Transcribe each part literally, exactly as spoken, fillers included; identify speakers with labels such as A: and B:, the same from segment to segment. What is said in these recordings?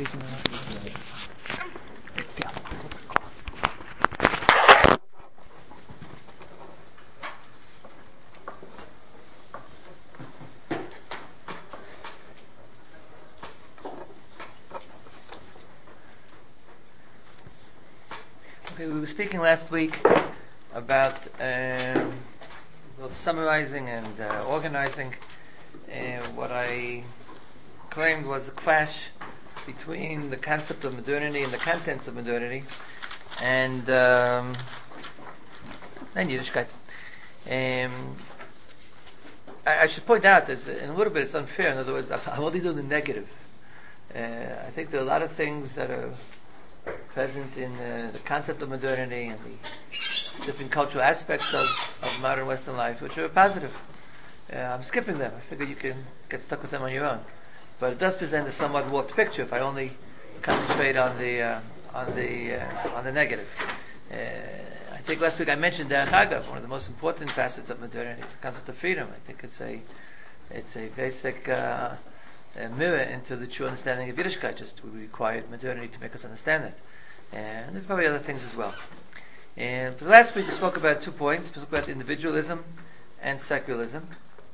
A: Okay, we were speaking last week about um, well, summarizing and uh, organizing uh, what I claimed was a clash between the concept of modernity and the contents of modernity, and um, and Yiddishkeit. Um, I, I should point out, that in a little bit it's unfair. In other words, I'm only doing the negative. Uh, I think there are a lot of things that are present in uh, the concept of modernity and the different cultural aspects of, of modern Western life, which are positive. Uh, I'm skipping them. I figure you can get stuck with them on your own. But it does present a somewhat warped picture if I only concentrate on the uh, on the uh, on the negative. Uh, I think last week I mentioned Derech Hagav, one of the most important facets of modernity, is the concept of freedom. I think it's a it's a basic uh, a mirror into the true understanding of Yiddishkeit. Just we required modernity to make us understand it, and there's probably other things as well. And but last week we spoke about two points. We spoke about individualism and secularism.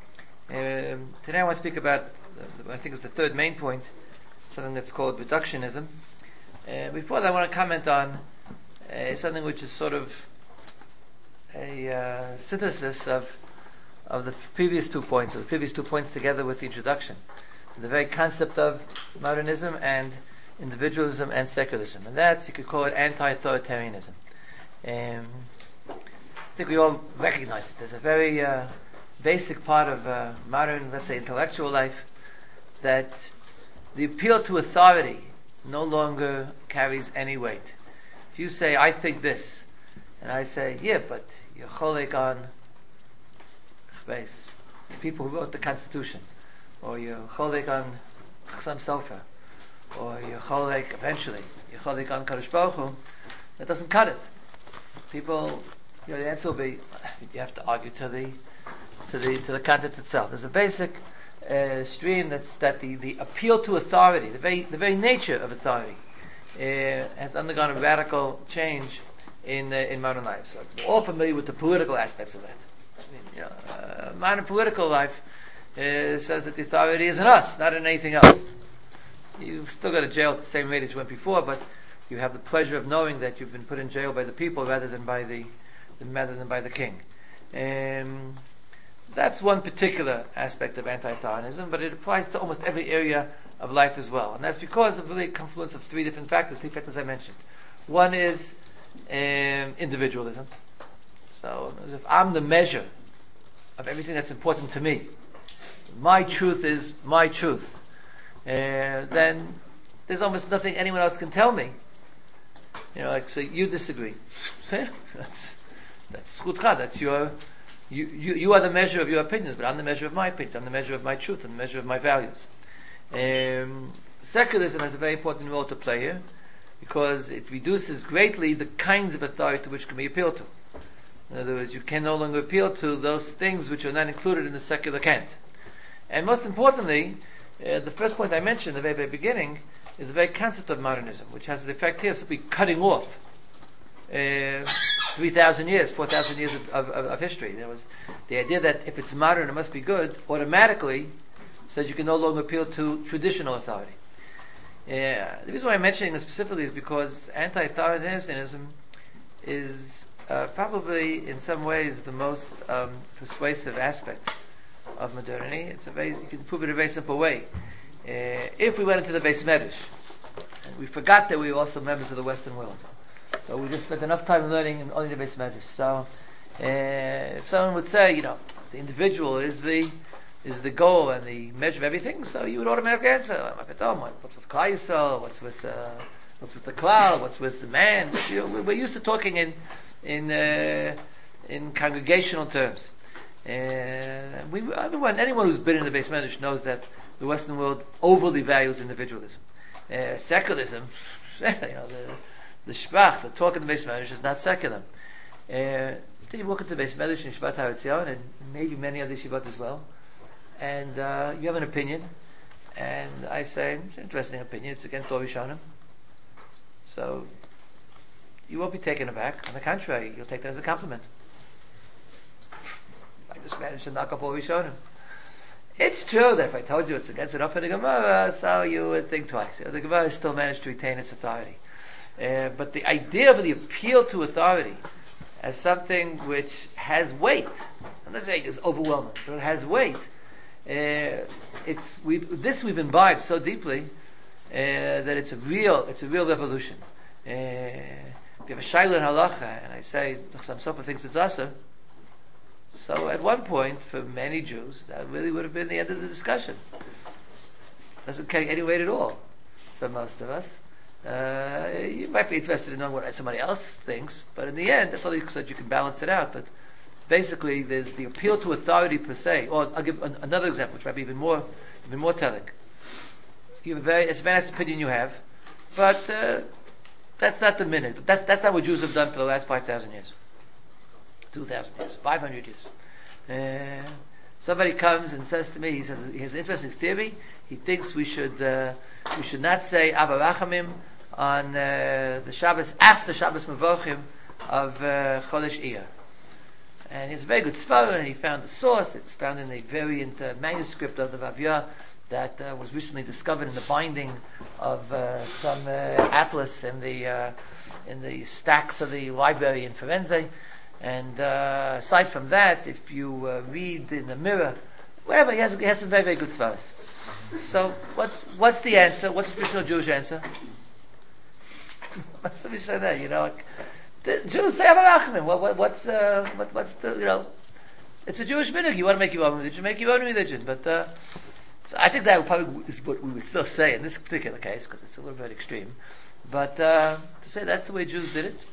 A: Um, today I want to speak about, uh, I think it's the third main point, something that's called reductionism. Uh, before that I want to comment on uh, something which is sort of a uh, synthesis of of the previous two points, or the previous two points together with the introduction. The very concept of modernism and individualism and secularism. And that's, you could call it anti-authoritarianism. Um, I think we all recognize it. There's a very uh, basic part of uh, modern, let's say, intellectual life, that the appeal to authority no longer carries any weight. If you say, I think this, and I say, yeah, but you're cholek on people who wrote the Constitution, or you're cholek on Chassam Sofer, or you're cholek, eventually, you're cholek on Kadosh Baruch Hu, that doesn't cut it. People, you know, the answer will be, you have to argue to the, to the, to the content itself. There's a basic uh, stream that's, that the, the appeal to authority, the very, the very nature of authority, uh, has undergone a radical change in, uh, in modern life. So we're all familiar with the political aspects of that. I mean, you know, uh, modern political life Uh, says that the authority is in us, not in anything else. You've still go to jail at the same rate as you went before, but you have the pleasure of knowing that you've been put in jail by the people rather than by the rather than by the king. Um, that's one particular aspect of anti-authoritarianism, but it applies to almost every area of life as well, and that's because of really a confluence of three different factors, three factors I mentioned. One is um, individualism. So if I'm the measure of everything that's important to me, my truth is my truth, uh, then there's almost nothing anyone else can tell me. You know, like, so you disagree. that's that's chutcha. That's your you, you you are the measure of your opinions, but I'm the measure of my opinions. I'm the measure of my truth and the measure of my values. Um, secularism has a very important role to play here, because it reduces greatly the kinds of authority which can be appealed to. In other words, you can no longer appeal to those things which are not included in the secular cant. And most importantly, uh, the first point I mentioned at the very, very beginning is the very concept of modernism, which has the effect here of simply cutting off uh, three thousand years, four thousand years of, of, of history. There was the idea that if it's modern, it must be good, automatically says you can no longer appeal to traditional authority. Uh, the reason why I'm mentioning this specifically is because anti-authoritarianism is uh, probably in some ways the most um, persuasive aspect of modernity. It's a very, you can prove it in a very simple way. Uh, if we went into the Beis Medrash, and we forgot that we were also members of the Western world, so we just spent enough time learning in only the Beis Medrash. So, uh, if someone would say, you know, the individual is the is the goal and the measure of everything, so you would automatically answer, what's with Klal Yisrael, what's with uh, what's with the cloud, what's with the man? You know, we're used to talking in in uh, in congregational terms. Uh, we, everyone, anyone who's been in the Beis Medrash knows that the Western world overly values individualism. Uh, secularism, you know, the the shprach, the talk in the Beis Medrash is not secular. Uh, you walk into the Beis Medrash in Yeshivat Har Etzion, and maybe many other yeshivot as well, and uh, you have an opinion, And I say, it's an interesting opinion, it's against Dor Rishonim. So, you won't be taken aback. On the contrary, you'll take that as a compliment. I just managed to knock up all Rishonim. It's true that if I told you it's against enough in the Gemara, so you would think twice. You know, the Gemara still managed to retain its authority. Uh, but the idea of the appeal to authority as something which has weight, I'm not saying it's overwhelming, but it has weight. Uh, it's we this we've imbibed so deeply uh, that it's a real it's a real revolution. Uh, if you have a shayla in halacha, and I say some sofa thinks it's asa, so at one point for many Jews that really would have been the end of the discussion. It doesn't carry any weight at all for most of us. Uh, you might be interested in knowing what somebody else thinks, but in the end, that's only so that you can balance it out. But basically, there's the appeal to authority per se. Or I'll give an, another example, which might be even more, even more telling. You have a very, it's a very nice opinion you have, but uh, that's not the minute. That's that's not what Jews have done for the last five thousand years, two thousand years, five hundred years. Uh, somebody comes and says to me, he says he has an interesting theory. He thinks we should uh, we should not say Abba Rachamim on uh, the Shabbos after Shabbos Mevochim of uh, Chodesh Iyar. And he's a very good scholar, and he found the source. It's found in a variant uh, manuscript of the Vavya that uh, was recently discovered in the binding of uh, some uh, atlas in the uh, in the stacks of the library in Firenze. And uh, aside from that, if you uh, read in the mirror, whatever, he has, he has some very, very good scholars. So, what, what's the answer? What's the traditional Jewish answer? What's the Mishnah? You know, like, the Jews say Avarachim. What, what, what's uh, what, what's the you know? It's a Jewish minhag. You want to make your own religion, make your own religion. But uh, so I think that probably is what we would still say in this particular case because it's a little bit extreme. But uh, to say that's the way Jews did it,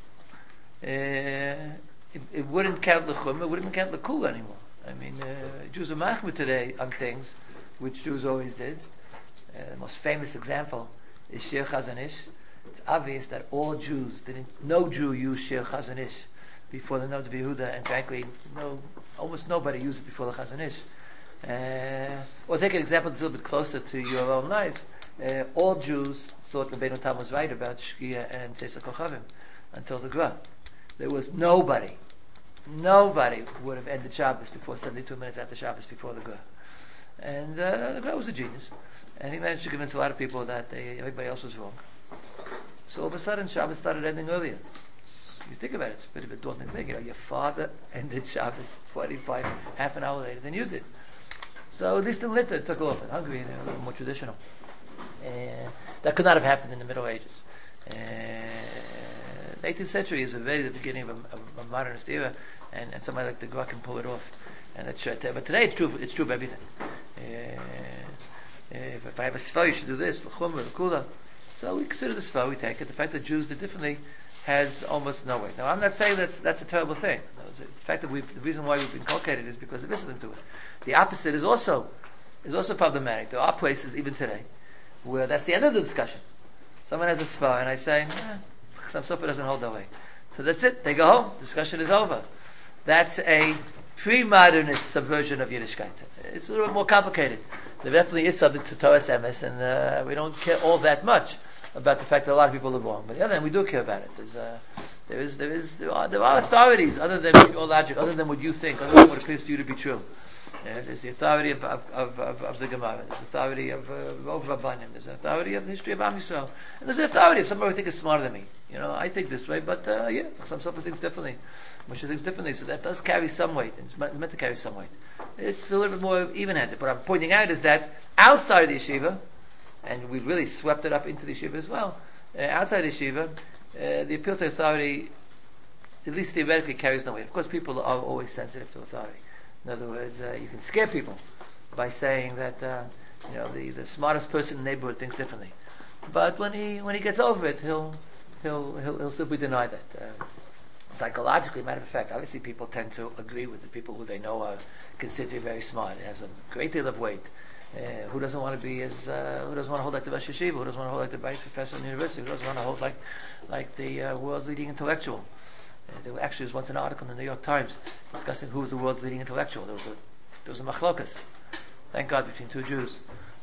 A: uh, it, it wouldn't count l'chum. It wouldn't count l'kul anymore. I mean, uh, Jews are machmir today on things which Jews always did. Uh, the most famous example is Shir Chazon Ish. It's obvious that all Jews didn't, no Jew used Shir Chazon Ish before the Noda B'Yehuda, and frankly, no, almost nobody used it before the Chazon Ish. Uh, or take an example that's a little bit closer to your own lives. Uh, all Jews thought Rabbeinu Tam was right about Shkia and Tzeitzah Kochavim until the Gra. There was nobody, nobody would have ended Shabbos before seventy-two minutes after Shabbos before the Gra. And uh, the Gra was a genius, and he managed to convince a lot of people that they, everybody else was wrong. So all of a sudden, Shabbos started ending earlier. You think about it, it's a bit of a daunting thing. You know, your father ended Shabbos forty-five, half an hour later than you did. So at least in Litta it took off. In Hungary, they were a little more traditional. Uh, that could not have happened in the Middle Ages. Uh, the eighteenth century is already the beginning of a, of a modernist era, and, and somebody like the Gra can pull it off. And that's uh, but today it's true. It's true of everything. Uh, if, if I have a svar, you should do this. L'chum, l'kula. So we consider the svar, we take it. The fact that Jews did differently has almost no weight. Now, I'm not saying that's that's a terrible thing. The fact that we've, the reason why we've inculcated is because of listening to it. The opposite is also is also problematic. There are places even today where that's the end of the discussion. Someone has a svar, and I say, eh, some sofa doesn't hold that way. So that's it. They go home. Discussion is over. That's a pre-modernist subversion of Yiddishkeit. It's a little bit more complicated. There definitely is something to Torah Emes, and uh, we don't care all that much about the fact that a lot of people are wrong. But the other hand, we do care about it. There's, uh, there is, there is, there are, there are authorities other than your logic, other than what you think, other than what appears to you to be true. Uh, there's the authority of of, of, of, of the Gemara. There's the authority of uh, Rov Rabbanim. There's the authority of the history of Am Yisrael. And there's the authority of somebody who thinks is smarter than me. You know, I think this way, but uh, yeah, some someone thinks differently. Moshe thinks differently, so that does carry some weight. It's meant, it's meant to carry some weight. It's a little bit more even-handed. What I'm pointing out is that outside of the yeshiva, and we've really swept it up into the yeshiva as well, uh, outside the yeshiva, uh, the appeal to authority, at least theoretically, carries no weight. Of course, people are always sensitive to authority. In other words, uh, you can scare people by saying that uh, you know the, the smartest person in the neighborhood thinks differently. But when he when he gets over it, he'll he'll he'll, he'll simply deny that. Uh, psychologically, matter of fact, obviously people tend to agree with the people who they know are considered very smart. It has a great deal of weight. Uh, who doesn't want to be as uh, who doesn't want to hold like the Rosh Yeshiva? Who doesn't want to hold like the vice professor in the university? Who doesn't want to hold like like the uh, world's leading intellectual? Uh, there actually was once an article in the New York Times discussing who was the world's leading intellectual. There was a there was a machlokas, thank God, between two Jews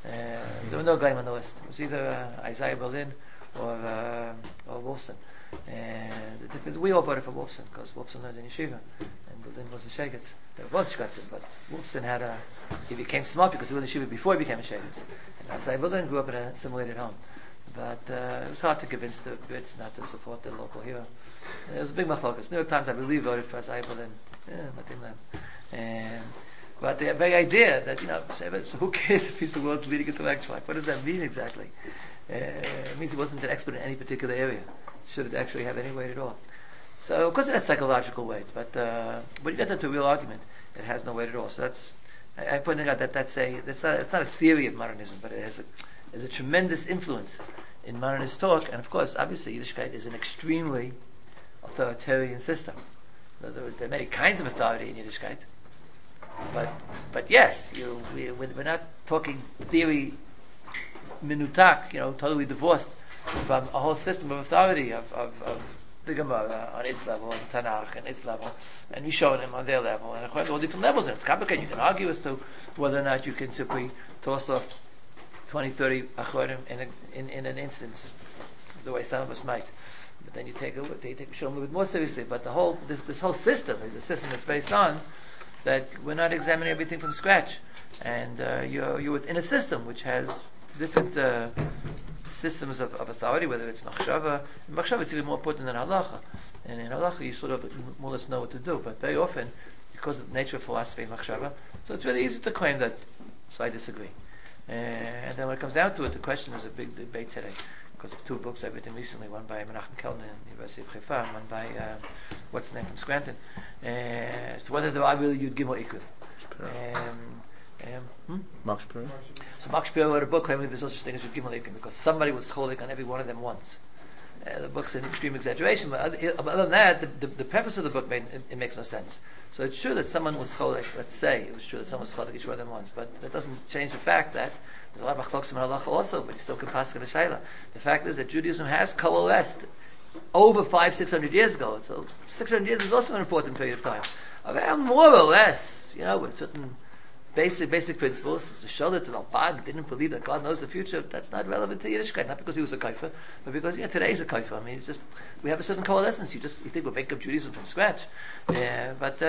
A: Uh, there were no Goyim on the list. It was either uh, Isaiah Berlin or uh, or Wolfson. And the difference, we all voted for Wolfson because Wolfson learned in yeshiva, and Berlin was a Shegetz. They were both Shkatzim, but Wolfson had a, he became smart because he was in yeshiva before he became a Shegetz. And Isaiah Berlin grew up in an assimilated home. But uh, it was hard to convince the Brits not to support the local hero. And it was a big machlokas. New York Times, I believe, voted for Isaiah Berlin. Yeah, nothing them. And but the very idea that, you know, so who cares if he's the world's leading intellectual? Like, what does that mean exactly? Uh, it means he wasn't an expert in any particular area. Should it actually have any weight at all? So, of course, it has psychological weight, but uh, when you get into a real argument, it has no weight at all. So that's, I, I'm pointing out that that's a, that's not, it's not a theory of modernism, but it has a, has a tremendous influence in modernist talk. And of course, obviously, Yiddishkeit is an extremely authoritarian system. In other words, there are many kinds of authority in Yiddishkeit. But, but yes, you, we, we're not talking theory minutak, you know, totally divorced from a whole system of authority of, of, of the Gemara on its level, and Tanakh on its level, and Rishonim on their level, and according to all different levels. And it's complicated. You can argue as to whether or not you can simply toss off twenty, thirty Achorim in, a, in, in an instance, the way some of us might. But then you take a look, you take Shalom a little bit more seriously. But the whole, this, this whole system is a system that's based on that we're not examining everything from scratch, and uh, you're you're within a system which has different uh, systems of, of authority, whether it's machshava. In machshava is even more important than halacha, and in halacha you sort of more or less know what to do. But very often, because of the nature of philosophy and machshava, so it's really easy to claim that. So I disagree. Uh, and then when it comes down to it, the question is a big debate today, because of two books I've written recently, one by Menachem Kellner in the University of Haifa, and one by, uh, what's the name from Scranton, uh, as to whether there are really Yud Gimel Ikul. Um, um, hmm?
B: Mark Shapiro.
A: So Mark Shapiro wrote a book claiming there's no such thing as Yud Gimel Ikul, because somebody was cholik on every one of them once. Uh, the book's an extreme exaggeration, but other, other than that, the, the, the preface of the book made it, it makes no sense. So it's true that someone was cholik. Let's say it was true that someone was cholik each one of them once, but that doesn't change the fact that there's a lot of machlokes in halacha also, but you still can pass in the shaila. The fact is that Judaism has coalesced over five, six hundred years ago. So six hundred years is also an important period of time. Around more or less, you know, with certain basic basic principles. To show that the Ralbag didn't believe that God knows the future, that's not relevant to Yiddishkeit, not because he was a kaifer, but because, yeah, today's a kaifer. I mean, it's just, we have a certain coalescence. You just, you think we'll make up Judaism from scratch. Yeah, but, uh,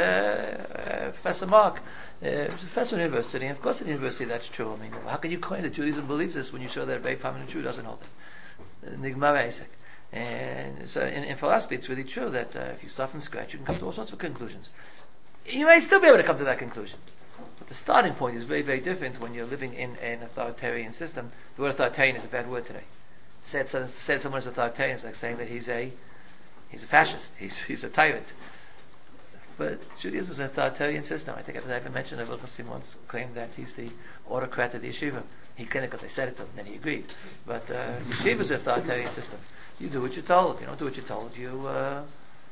A: uh, Professor Mark, uh, professor in university, and of course in university that's true. I mean, how can you claim that Judaism believes this when you show that a very prominent Jew doesn't hold it? Nigmar Isaac. And so in, in philosophy it's really true that, uh, if you start from scratch, you can come to all sorts of conclusions. You may still be able to come to that conclusion. But the starting point is very, very different when you're living in an authoritarian system. The word authoritarian is a bad word today. Said, said someone is authoritarian is like saying that he's a he's a fascist. He's he's a tyrant. But Judaism is an authoritarian system. I think as I even mentioned that Wilkinson once claimed that he's the autocrat of the yeshiva. He claimed it because I said it to him, and then he agreed. But uh, yeshiva is an authoritarian system. You do what you're told. If you don't do what you're told, you. Uh,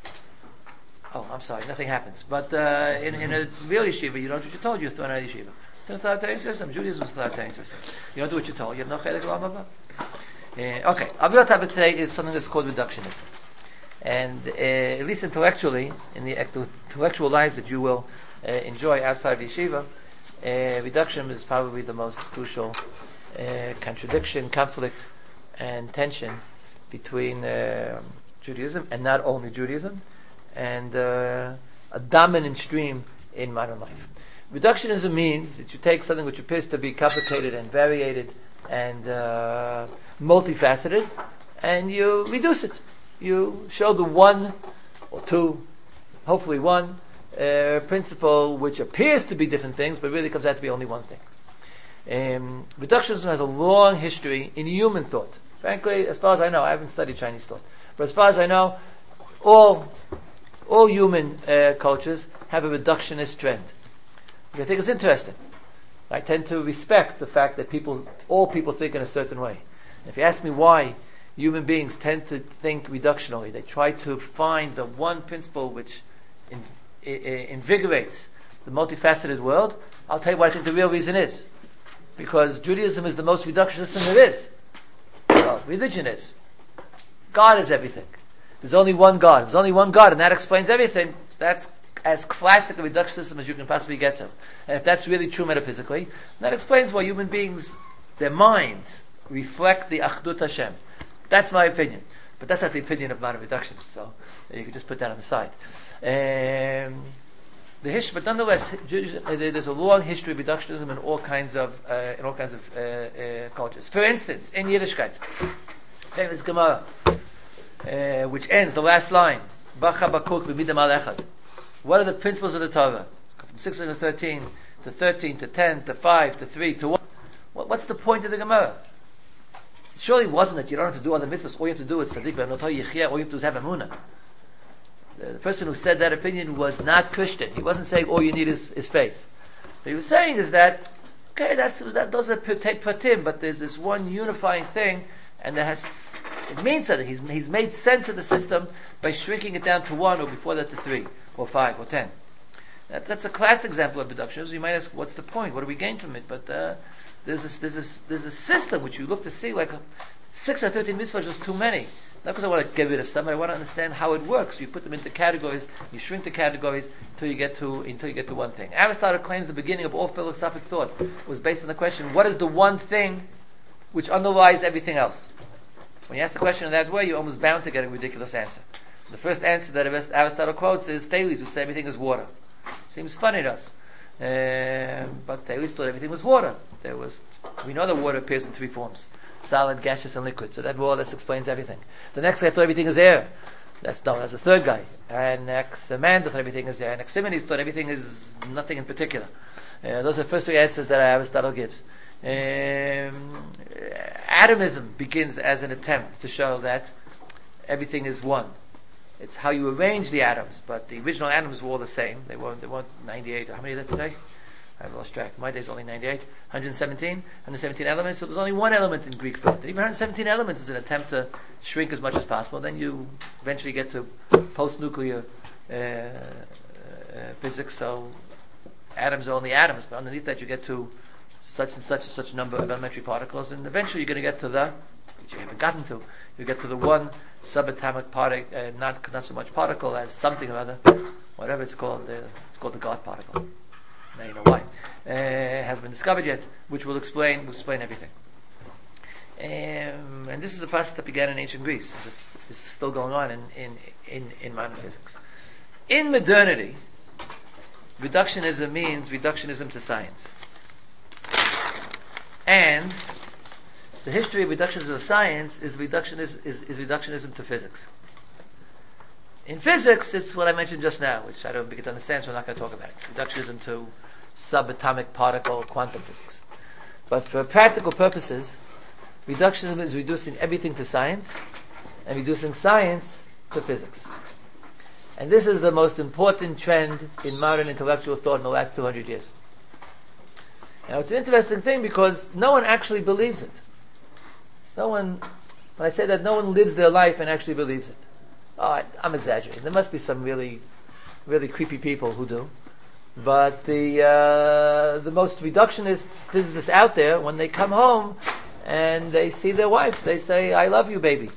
A: Oh, I'm sorry, nothing happens. But uh, in, in a real yeshiva, you don't do what you're told, you're thrown out of yeshiva. It's an authoritarian system. Judaism is an authoritarian system. You don't do what you're told, you have no chelik l'olam haba. Uh, okay, our real topic today is something that's called reductionism. And uh, at least intellectually, in the intellectual lives that you will uh, enjoy outside of yeshiva, uh, reductionism is probably the most crucial uh, contradiction, conflict, and tension between uh, Judaism, and not only Judaism, and uh, a dominant stream in modern life. Reductionism means that you take something which appears to be complicated and variated and uh, multifaceted, and you reduce it. You show the one or two, hopefully one, uh, principle which appears to be different things, but really comes out to be only one thing. Um, reductionism has a long history in human thought. Frankly, as far as I know, I haven't studied Chinese thought, but as far as I know, all All human uh, cultures have a reductionist trend, which I think is interesting. I tend to respect the fact that people, all people think in a certain way. If you ask me why human beings tend to think reductionally, they try to find the one principle which in, I, invigorates the multifaceted world, I'll tell you what I think the real reason is. Because Judaism is the most reductionist system there is. Well, religion is. God is everything. There's only one God. There's only one God, and that explains everything. That's as classic a reductionist system as you can possibly get to. And if that's really true metaphysically, that explains why human beings their minds reflect the Achdut Hashem. That's my opinion. But that's not the opinion of modern reductionists, so you can just put that on the side. Um, the history, but nonetheless, Jewish, uh, there's a long history of reductionism in all kinds of uh, in all kinds of uh, uh, cultures. For instance, in Yiddishkeit, famous Gemara, uh, which ends the last line, Bacha Bakuk b'midam al echad. What are the principles of the Torah? From six hundred thirteen to thirteen to ten to five to three to one. What, what's the point of the Gemara? Surely wasn't it you don't have to do other mitzvahs, all you have to do is tzaddik b'amnotah yichya, all you have to do is have emunah. The, the person who said that opinion was not Christian. He wasn't saying all you need is, is faith. What he was saying is that, okay, that's, that, those are pratim, but there's this one unifying thing, and that has, it means something. He's, he's made sense of the system by shrinking it down to one, or before that to three, or five, or ten. That, that's a class example of reductionism. You might ask, what's the point? What do we gain from it? But, uh, There's this, there's this, there's a system which you look to see, like six or thirteen mitzvahs is too many. Not because I want to get rid of some, I want to understand how it works. You put them into categories, you shrink the categories until you get to until you get to one thing. Aristotle claims the beginning of all philosophic thought was based on the question: what is the one thing which underlies everything else? When you ask the question in that way, you're almost bound to get a ridiculous answer. The first answer that Aristotle quotes is Thales, who said everything is water. Seems funny to us. Uh, but they always thought everything was water. There was, we know that water appears in three forms: solid, gaseous, and liquid. So that more or less explains everything. The next guy thought everything is air. That's no, that's the third guy. And Anaximander thought everything is air. Anaximenes thought everything is nothing in particular. Uh, those are the first three answers that Aristotle gives. Um, atomism begins as an attempt to show that everything is one. It's how you arrange the atoms, but the original atoms were all the same. They weren't, they weren't ninety-eight. How many are there today? I've lost track. My day's only ninety-eight. one hundred seventeen. one hundred seventeen elements. So there's only one element in Greek thought. And even one hundred seventeen elements is an attempt to shrink as much as possible. Then you eventually get to post-nuclear uh, uh, physics. So atoms are only atoms, but underneath that you get to such and such and such number of elementary particles, and eventually you're going to get to the, which you haven't gotten to, you get to the one subatomic particle, uh, not not so much particle as something or other, whatever it's called. Uh, it's called the God particle. Now you know why. Uh, it hasn't been discovered yet, which will explain will explain everything. Um, and this is a process that began in ancient Greece. Just, this is still going on in, in, in, in modern physics. In modernity, reductionism means reductionism to science. And the history of reductionism to science is reductionism, is, is reductionism to physics. In physics, it's what I mentioned just now, which I don't begin to understand, so I'm not going to talk about it. Reductionism to subatomic particle quantum physics. But for practical purposes, reductionism is reducing everything to science, and reducing science to physics. And this is the most important trend in modern intellectual thought in the last two hundred years. Now, it's an interesting thing because no one actually believes it. No one, when I say that, no one lives their life and actually believes it. Oh, I, I'm exaggerating. There must be some really, really creepy people who do. But the uh, the most reductionist physicists out there, when they come home and they see their wife, they say, "I love you, baby,"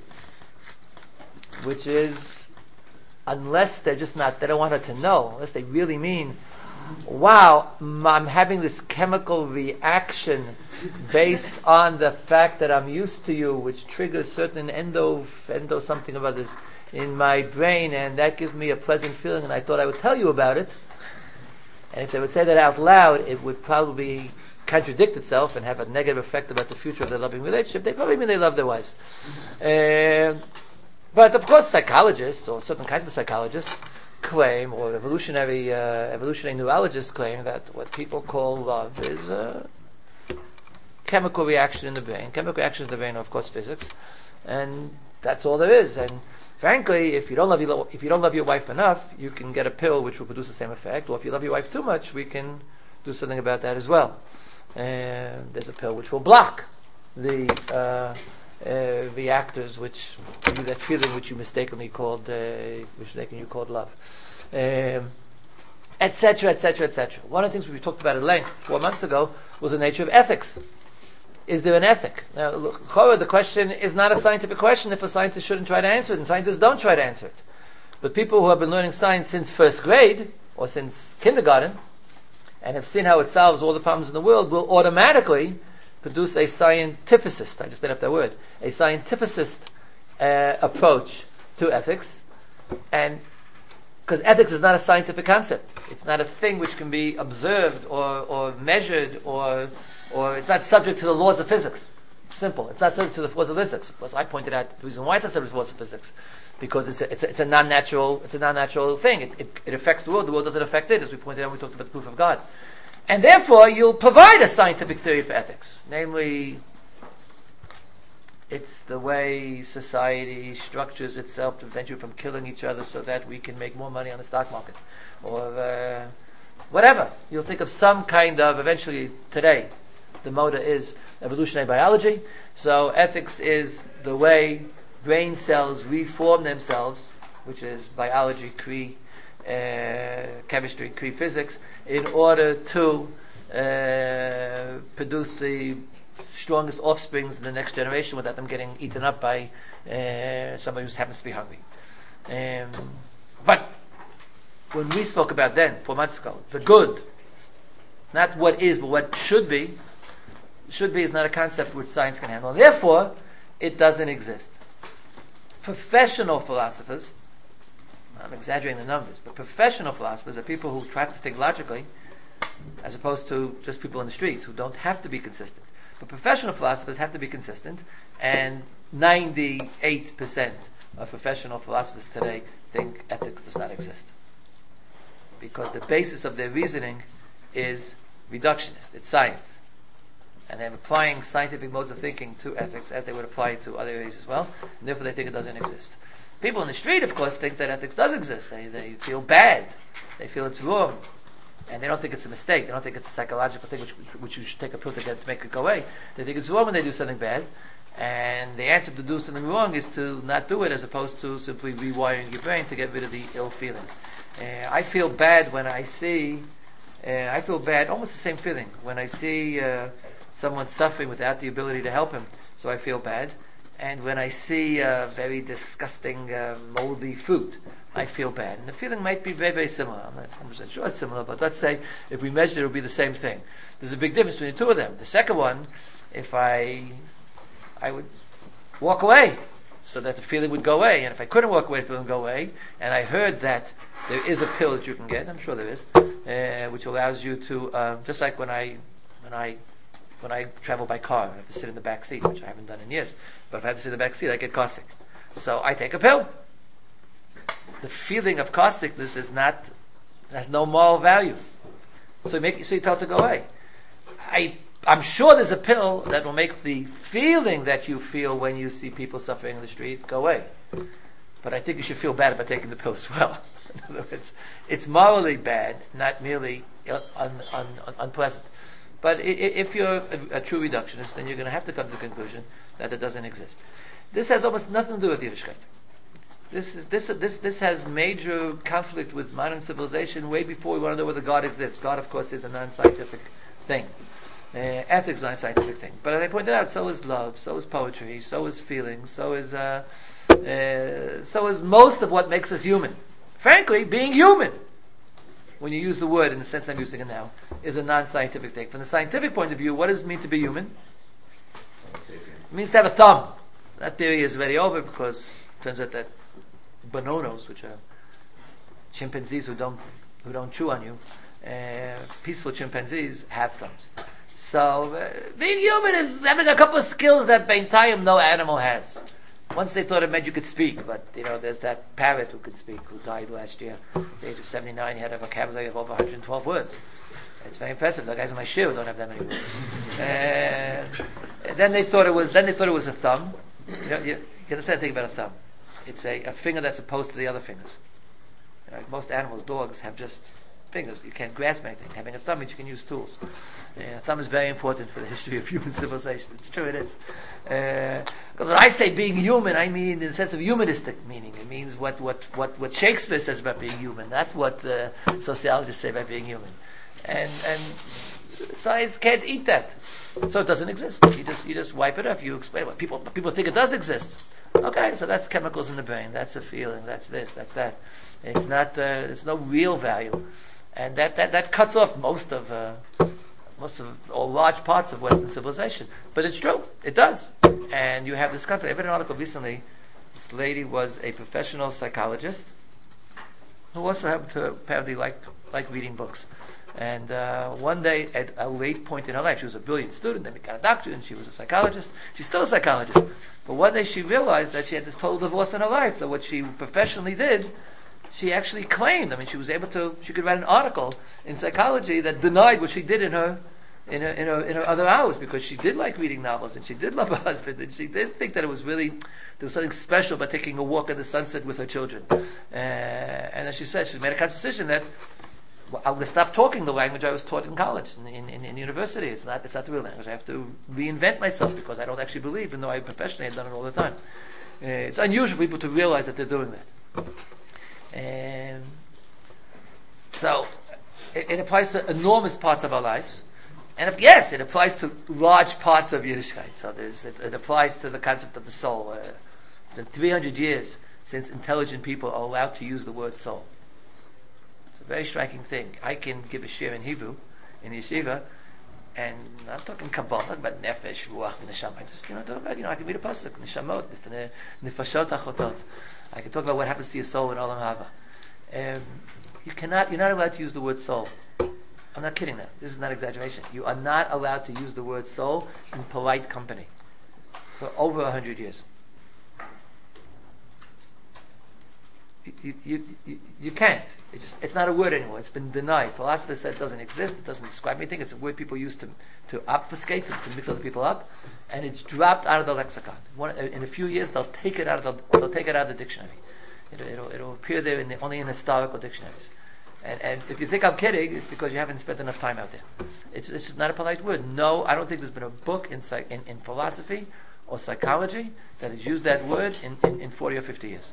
A: which is, unless they're just not, they don't want her to know, unless they really mean, wow, I'm having this chemical reaction based on the fact that I'm used to you, which triggers certain endo, endo something of others in my brain, and that gives me a pleasant feeling, and I thought I would tell you about it. And if they would say that out loud, it would probably contradict itself and have a negative effect about the future of their loving relationship. They probably mean they love their wives. Uh, but of course, psychologists, or certain kinds of psychologists, claim, or evolutionary uh, evolutionary neurologists claim, that what people call love is a chemical reaction in the brain. Chemical reaction in the brain are, of course, physics, and that's all there is. And frankly, if you don't love your if you don't love your wife enough, you can get a pill which will produce the same effect. Or if you love your wife too much, we can do something about that as well. And there's a pill which will block the uh, uh, reactors which give you that feeling which you mistakenly called, uh, which mistakenly you called love, um, et cetera, et cetera, et cetera. One of the things we talked about at length four months ago was the nature of ethics. Is there an ethic? Now, look, the question is not a scientific question if a scientist shouldn't try to answer it, and scientists don't try to answer it. But people who have been learning science since first grade, or since kindergarten, and have seen how it solves all the problems in the world, will automatically produce a scientificist, I just made up that word, a scientificist uh, approach to ethics, and because ethics is not a scientific concept. It's not a thing which can be observed or, or measured or or it's not subject to the laws of physics. Simple. It's not subject to the laws of physics. Of course, I pointed out the reason why it's not subject to the laws of physics, because it's a, it's a, it's a non-natural it's a non-natural thing. It, it, it affects the world. The world doesn't affect it, as we pointed out when we talked about the proof of God. And therefore, you'll provide a scientific theory for ethics, namely, it's the way society structures itself to prevent you from killing each other so that we can make more money on the stock market. Or uh, whatever. You'll think of some kind of, eventually today, the mode is evolutionary biology. So ethics is the way brain cells reform themselves, which is biology, cre, uh, chemistry, cre physics, in order to uh, produce the strongest offsprings in the next generation without them getting eaten up by uh, somebody who happens to be hungry. Um, but when we spoke about then, four months ago, the good, not what is, but what should be, should be is not a concept which science can handle. And therefore, it doesn't exist. Professional philosophers, I'm exaggerating the numbers, but professional philosophers are people who try to think logically, as opposed to just people in the street who don't have to be consistent. But professional philosophers have to be consistent, and ninety-eight percent of professional philosophers today think ethics does not exist. Because the basis of their reasoning is reductionist, it's science. And they're applying scientific modes of thinking to ethics as they would apply it to other areas as well, and therefore they think it doesn't exist. People in the street, of course, think that ethics does exist. They, they feel bad, they feel it's wrong, and they don't think it's a mistake. They don't think it's a psychological thing which, which you should take a pill to get to make it go away. They think it's wrong when they do something bad, and the answer to do something wrong is to not do it, as opposed to simply rewiring your brain to get rid of the ill feeling. Uh, I feel bad when I see, uh, I feel bad, almost the same feeling, when I see uh, someone suffering without the ability to help him, so I feel bad. And when I see uh, very disgusting, uh, moldy fruit, I feel bad. And the feeling might be very, very similar. I'm not one hundred percent sure it's similar, but let's say if we measure it, it will be the same thing. There's a big difference between the two of them. The second one, if I, I would walk away so that the feeling would go away. And if I couldn't walk away, the feeling would go away, and I heard that there is a pill that you can get, I'm sure there is, uh, which allows you to, uh, just like when I, when I, when I travel by car, I have to sit in the back seat, which I haven't done in years. But if I have to sit in the back seat, I get car sick. So I take a pill. The feeling of car sickness is not, has no moral value. So you make, so you tell it to go away. I, I'm sure there's a pill that will make the feeling that you feel when you see people suffering in the street go away. But I think you should feel bad about taking the pill as well. In other words, it's morally bad, not merely un, un, un, unpleasant. But if you're a, a true reductionist, then you're going to have to come to the conclusion that it doesn't exist. This has almost nothing to do with Yiddishkeit. This is this this this has major conflict with modern civilization way before we want to know whether God exists. God, of course, is a non-scientific thing. Uh, ethics is not a scientific thing. But as I pointed out, so is love, so is poetry, so is feeling, so is uh, uh, so is most of what makes us human. Frankly, being human, when you use the word in the sense I'm using it now, is a non-scientific thing. From the scientific point of view, what does it mean to be human? It means to have a thumb. That theory is very over because it turns out that bonobos, which are chimpanzees who don't who don't chew on you, uh, peaceful chimpanzees have thumbs. So uh, being human is having a couple of skills that Beintaim no animal has. Once they thought it meant you could speak, but you know, there's that parrot who could speak, who died last year. At the age of seventy-nine, he had a vocabulary of over one hundred twelve words. It's very impressive. The guys in my shiur don't have that many words. Uh, then they thought it was. Then they thought it was a thumb. You know, you, you can understand the thing about a thumb. It's a, a finger that's opposed to the other fingers. You know, most animals, dogs, have just fingers. You can't grasp anything. Having a thumb means you can use tools. Uh, a thumb is very important for the history of human civilization. It's true, it is. Uh, because when I say being human, I mean in the sense of humanistic meaning. It means what, what, what, what Shakespeare says about being human, not what uh, sociologists say about being human. And and science can't eat that, so it doesn't exist. You just you just wipe it off. You explain what people people think it does exist. Okay, so that's chemicals in the brain. That's a feeling. That's this. That's that. It's not. Uh, there's no real value, and that, that, that cuts off most of uh, most of, or large parts of Western civilization. But it's true. It does. And you have this country. I read an article recently. This lady was a professional psychologist who also happened to apparently like, like reading books. And uh, one day, at a late point in her life, she was a brilliant student, then became a doctorate, and she was a psychologist. She's still a psychologist. But one day she realized that she had this total divorce in her life, that what she professionally did, she actually claimed. I mean, she was able to, she could write an article in psychology that denied what she did in her, in her, in her, in her other hours, because she did like reading novels, and she did love her husband, and she did think that it was really, there was something special about taking a walk in the sunset with her children. Uh, and as she said, she made a conscious decision that, well, I'm going to stop talking the language I was taught in college, in, in, in university. It's not, it's not the real language. I have to reinvent myself because I don't actually believe, even though I professionally have done it all the time. Uh, it's unusual for people to realize that they're doing that. And so, it, it applies to enormous parts of our lives. And if, yes, it applies to large parts of Yiddishkeit. So there's, it, it applies to the concept of the soul. Uh, it's been three hundred years since intelligent people are allowed to use the word soul. A very striking thing. I can give a shir in Hebrew, in yeshiva, and I'm not talking Kabbalah, I'm about nefesh, ruach, neshama. I just, you know, talk about, you know, I can read a pasuk, neshamot, nefashot achotot. I can talk about what happens to your soul in Olam Haba. Um, you cannot, you're not allowed to use the word soul. I'm not kidding that. This is not exaggeration. You are not allowed to use the word soul in polite company for over a hundred years. You, you, you, you can't. It's just, it's not a word anymore. It's been denied. Philosophers said it doesn't exist. It doesn't describe anything. It's a word people use to, to obfuscate, to, to mix other people up. And it's dropped out of the lexicon. One, in a few years, they'll take it out of the, they'll take it out of the dictionary. It'll, it'll, it'll appear there in the, only in historical dictionaries. And, and if you think I'm kidding, it's because you haven't spent enough time out there. It's, it's just not a polite word. No, I don't think there's been a book in, psych, in, in philosophy or psychology that has used that word in, in, in forty or fifty years.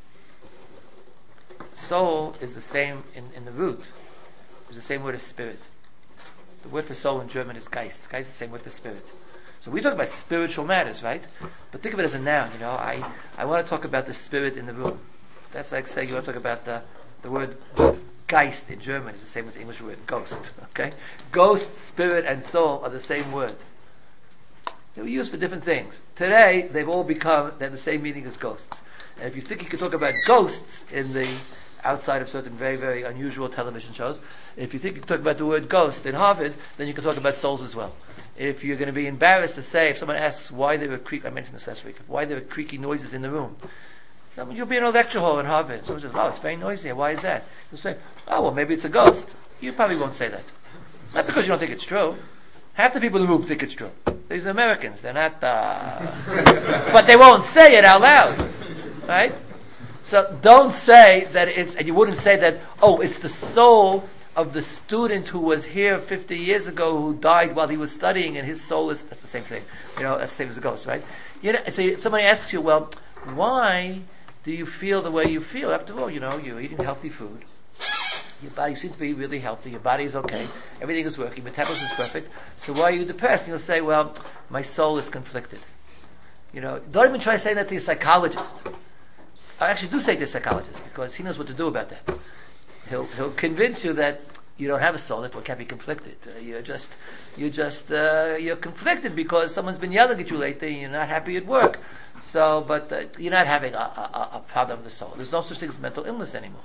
A: Soul is the same in, in the root. It's the same word as spirit. The word for soul in German is Geist. Geist is the same word for spirit. So we talk about spiritual matters, right? But think of it as a noun, you know. I, I want to talk about the spirit in the room. That's like saying you want to talk about the, the word Geist in German is the same as the English word ghost. Okay? Ghost, spirit, and soul are the same word. They were used for different things. Today, they've all become, they're the same meaning as ghosts. And if you think you can talk about ghosts in the outside of certain very, very unusual television shows, if you think you can talk about the word ghost in Harvard, then you can talk about souls as well. If you're going to be embarrassed to say, if someone asks why there were creaky, I mentioned this last week, why there were creaky noises in the room, you'll be in a lecture hall in Harvard. Someone says, wow, it's very noisy here. Why is that? You'll say, oh, well, maybe it's a ghost. You probably won't say that. Not because you don't think it's true. Half the people in the room think it's true. These are Americans. They're not, uh... but they won't say it out loud. Right? So don't say that it's, and you wouldn't say that, oh, it's the soul of the student who was here fifty years ago who died while he was studying, and his soul is, that's the same thing. You know, that's the same as the ghost, right? You know, so if somebody asks you, well, why do you feel the way you feel? After all, you know, you're eating healthy food. Your body seems to be really healthy. Your body is okay. Everything is working. Metabolism is perfect. So why are you depressed? And you'll say, well, my soul is conflicted. You know, don't even try saying that to a psychologist. I actually do say to a psychologist because he knows what to do about that. He'll he'll convince you that you don't have a soul, therefore it can't be conflicted. Uh, you're just you're just uh, you're conflicted because someone's been yelling at you lately. And you're not happy at work. So, but uh, you're not having a, a, a problem of the soul. There's no such thing as mental illness anymore.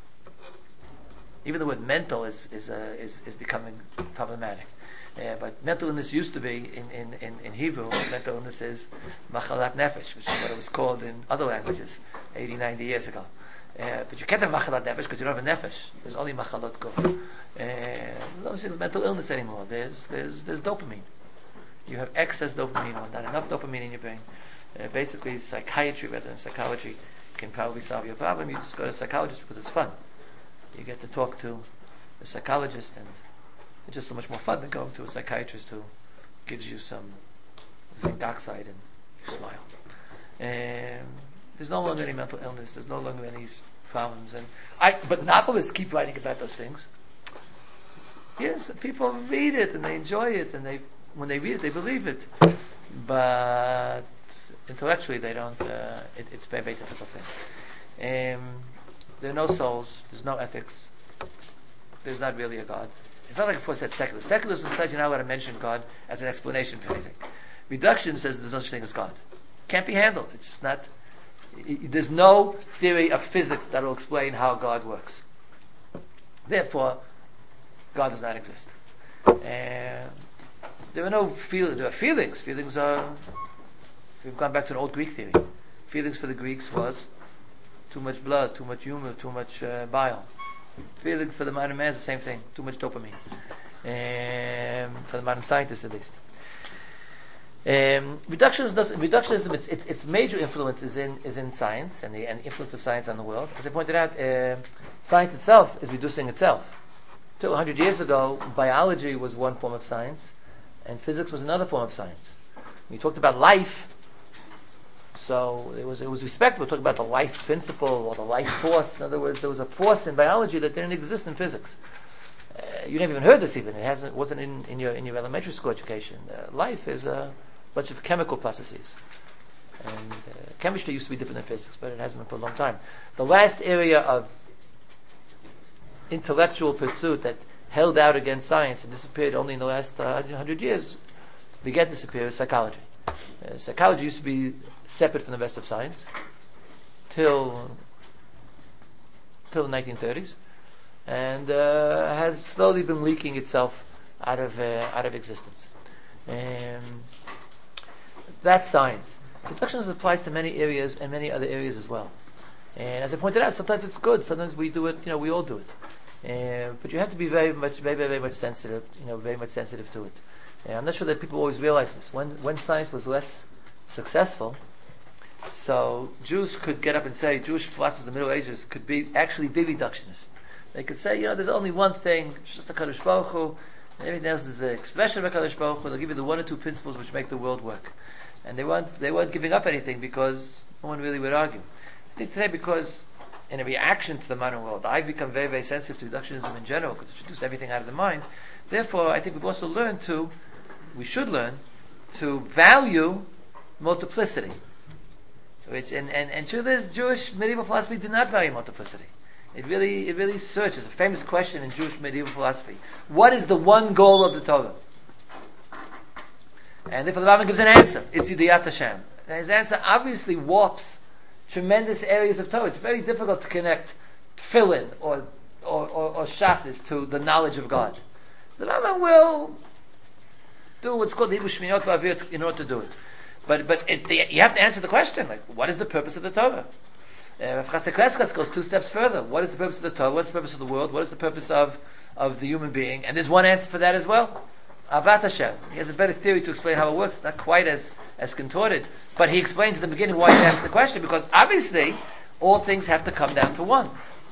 A: Even the word mental is is uh, is, is becoming problematic. Uh, but mental illness used to be in, in, in, in Hebrew. Mental illness is machalat nefesh, which is what it was called in other languages eighty, ninety years ago. Uh, but you can't have machalat nefesh because you don't have a nefesh. There's only machalot guf. Uh, there's no such thing as mental illness anymore. There's there's there's dopamine. You have excess dopamine or not enough dopamine in your brain. Uh, basically, psychiatry rather than psychology can probably solve your problem. You just go to a psychologist because it's fun. You get to talk to a psychologist, and it's just so much more fun than going to a psychiatrist who gives you some zinc oxide and you smile. And there's no longer any mental illness. There's no longer any problems. And I, but novelists keep writing about those things. Yes, people read it and they enjoy it, and they when they read it they believe it. But intellectually they don't. Uh, it, it's a very, very difficult thing. Um, there are no souls. There's no ethics. There's not really a God. It's not like a force that's secular. Secularism says you're not allowed to mention God as an explanation for anything. Reduction says there's no such thing as God. Can't be handled. It's just not. It, it, there's no theory of physics that will explain how God works. Therefore, God does not exist. And there are no feel. There are feelings. Feelings are. We've gone back to an old Greek theory. Feelings for the Greeks was too much blood, too much humor, too much uh, bile. Feeling for the modern man is the same thing. Too much dopamine. Um, for the modern scientists, at least. Um, reductionism, does, reductionism its, its, its major influence is in is in science and the and influence of science on the world. As I pointed out, uh, science itself is reducing itself. Till one hundred years ago, biology was one form of science, and physics was another form of science. We talked about life, so it was it was respectable. We talked about the life principle or the life force. In other words, there was a force in biology that didn't exist in physics. Uh, you never even heard this even. It hasn't wasn't in, in your in your elementary school education. Uh, life is a bunch of chemical processes. And uh, chemistry used to be different than physics, but it hasn't been for a long time. The last area of intellectual pursuit that held out against science and disappeared only in the last uh, hundred years began to disappear is psychology. Uh, psychology used to be separate from the rest of science till till the nineteen thirties, and uh, has slowly been leaking itself out of uh, out of existence. Um, That's science. Reductionism applies to many areas and many other areas as well. And as I pointed out, sometimes it's good. Sometimes we do it. You know, we all do it. Uh, but you have to be very much, very, very much sensitive. You know, very much sensitive to it. And I'm not sure that people always realize this. When when science was less successful, so Jews could get up and say, Jewish philosophers of the Middle Ages could be actually be reductionists. They could say, you know, there's only one thing, it's just a Kadosh Baruch Hu, and everything else is the expression of a Kadosh Baruch Hu. They'll give you the one or two principles which make the world work. And they weren't, they weren't giving up anything because no one really would argue. I think today, because in a reaction to the modern world, I've become very, very sensitive to reductionism in general because it's reduced everything out of the mind. Therefore, I think we've also learned to, we should learn to value multiplicity. Which, and, and, and truth is, Jewish medieval philosophy did not value multiplicity. It really, it really searches. A famous question in Jewish medieval philosophy: what is the one goal of the Torah? And therefore the Rambam gives an answer. It's Yidiyat Hashem. And his answer obviously warps tremendous areas of Torah. It's very difficult to connect tefillin or or, or, or Shabbos to the knowledge of God. So the Rambam will do what's called the Hebrew Shminot Ba'avir in order to do it. But but it, the, you have to answer the question, like, what is the purpose of the Torah? Uh, Chassid Kleskas goes two steps further. What is the purpose of the Torah? What's the purpose of the world? What is the purpose of, of the human being? And there's one answer for that as well. Avat Hashem. He has a better theory to explain how it works. It's not quite as, as contorted, but he explains at the beginning why he asked the question, because obviously all things have to come down to one.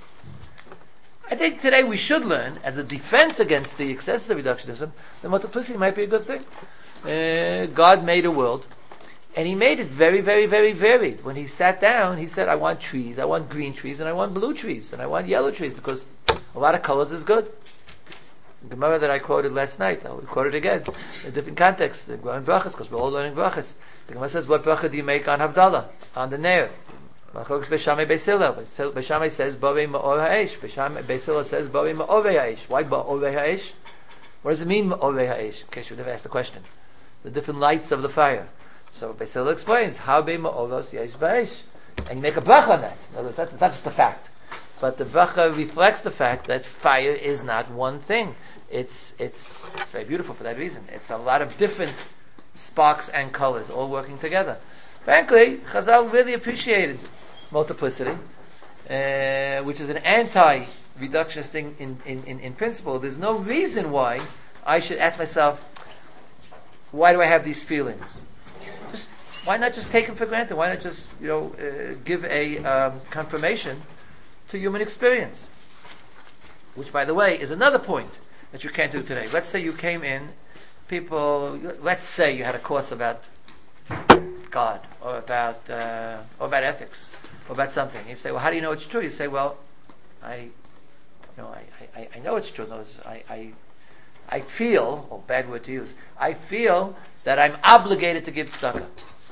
A: I think today we should learn, as a defense against the excesses of reductionism, that multiplicity might be a good thing. Uh, God made a world, and He made it very, very, very varied. When He sat down, He said, I want trees, I want green trees, and I want blue trees, and I want yellow trees, because a lot of colors is good. The Gemara that I quoted last night, I will quote it again, in a different context, the Gemara in Brachas, because we're all learning Brachas. The Gemara says, what bracha do you make on Havdalah, on the Neir? Beishamai Beisila. Beishamai says, Bavei Ma'or Ha'esh. Beisila says, Bavei Ma'orei Ha'esh. Why Ma'orei Ha'esh? What does it mean, Ma'orei Ha'esh? In case you never asked the question. The different lights of the fire. So Beisila explains, how Bei Ma'oros Yesh Ba'esh. And you make a bracha on that. In other words, it's not just a fact. But the bracha reflects the fact that fire is not one thing. It's, it's, it's very beautiful for that reason. It's a lot of different sparks and colors all working together. Frankly, Chazal really appreciated multiplicity, uh, which is an anti-reductionist thing in, in, in, in principle. There's no reason why I should ask myself, why do I have these feelings? Just, why not just take them for granted? Why not just, you know, uh, give a um, confirmation to human experience? Which, by the way, is another point that you can't do today. Let's say you came in, people, let's say you had a course about God, or about, uh, or about ethics, or about something. You say, well, how do you know it's true? You say, well, I, you know, I, I, I know it's true. No, I, I, I feel, or bad word to use, I feel that I'm obligated to give tzedakah.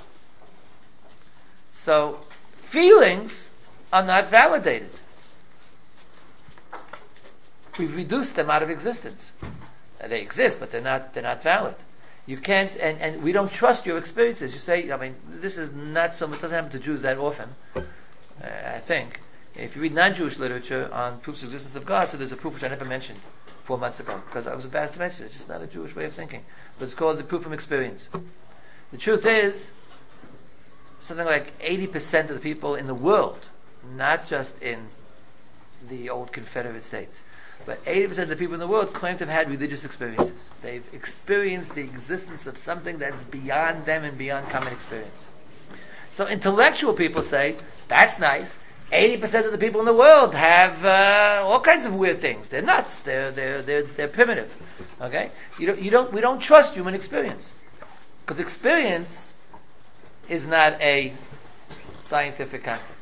A: So, feelings are not validated. We've reduced them out of existence. they exist, but they're not, they're not valid. You can't, and, and we don't trust your experiences. You say, I mean, this is not so, it doesn't happen to Jews that often, uh, I think. If you read non-Jewish literature on proofs of existence of God, so there's a proof which I never mentioned four months ago, because I was embarrassed to mention it. It's just not a Jewish way of thinking. But it's called the proof from experience. The truth is, something like eighty percent of the people in the world, not just in the old Confederate States, but eighty percent of the people in the world claim to have had religious experiences. They've experienced the existence of something that's beyond them and beyond common experience. So intellectual people say, that's nice. eighty percent of the people in the world have uh, all kinds of weird things. They're nuts. They're they're they're they're primitive. Okay? You don't you don't we don't trust human experience. Because experience is not a scientific concept.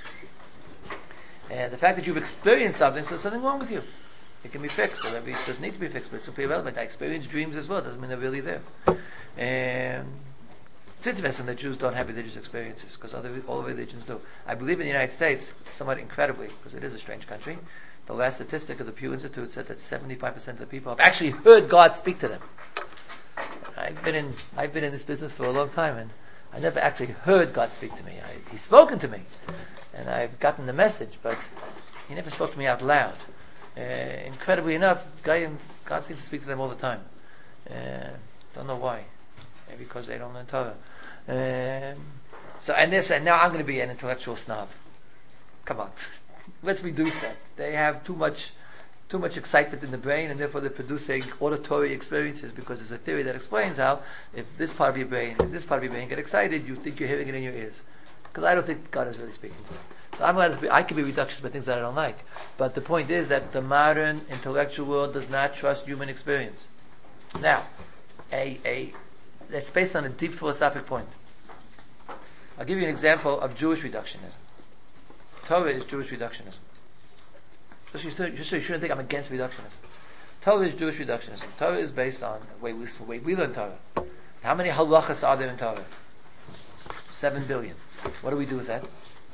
A: And the fact that you've experienced something, so there's something wrong with you. It can be fixed, or maybe it doesn't need to be fixed, but it's simply irrelevant. I experience dreams as well, doesn't mean they're really there. And it's interesting that Jews don't have religious experiences, because other, all religions do. I believe in the United States, somewhat incredibly, because it is a strange country, the last statistic of the Pew Institute said that seventy-five percent of the people have actually heard God speak to them. I've been in, I've been in this business for a long time, and I never actually heard God speak to me. I, he's spoken to me, and I've gotten the message, but he never spoke to me out loud. Uh, incredibly enough, God, God seems to speak to them all the time. Uh, don't know why. Maybe because they don't learn Torah. Um, so, and this, and now I'm going to be an intellectual snob. Come on, let's reduce that. They have too much, too much excitement in the brain, and therefore they're producing auditory experiences. Because there's a theory that explains how, if this part of your brain, if this part of your brain get excited, you think you're hearing it in your ears. Because I don't think God is really speaking to them. So I'm glad to be, I can be reductionist by things that I don't like. But the point is that the modern intellectual world does not trust human experience. Now, a a that's based on a deep philosophic point. I'll give you an example of Jewish reductionism. Torah is Jewish reductionism. Just so you, just so you shouldn't think I'm against reductionism. Torah is Jewish reductionism. Torah is based on the way we, the way we learn Torah. How many halachas are there in Torah? Seven billion. What do we do with that?